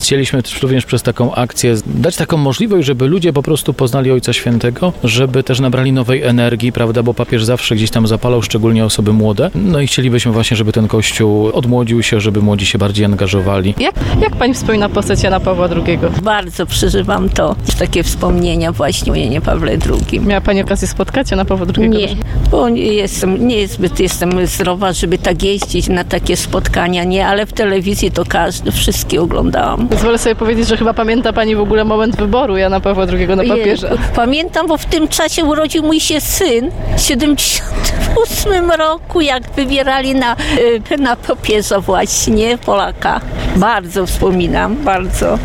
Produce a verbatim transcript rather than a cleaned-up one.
Chcieliśmy też również przez taką akcję dać taką możliwość, żeby ludzie po prostu poznali Ojca Świętego, żeby też nabrali nowej energii, prawda, bo papież zawsze gdzieś tam zapalał, szczególnie osoby młode. No i chcielibyśmy właśnie, żeby ten Kościół odmłodził się, żeby młodzi się bardziej angażowali. Jak, jak pani wspomina postać Jana Pawła drugiego? Bardzo przeżywam to, takie wspomnienia właśnie o Janie Pawle drugim. Miała pani okazję spotkać Jana Pawła drugiego? Nie, bo nie jestem, nie zbyt jestem zdrowa, żeby tak jeździć na takie spotkania, nie, ale w telewizji to każdy, wszystkie oglądałam. Pozwolę sobie powiedzieć, że chyba pamięta pani w ogóle moment wyboru Jana Pawła drugiego na papieża. Je, pamiętam, bo w tym czasie urodził mój się syn w siedemdziesiątym ósmym roku, jak wybierali na, na papieża właśnie Polaka. Bardzo wspominam, bardzo.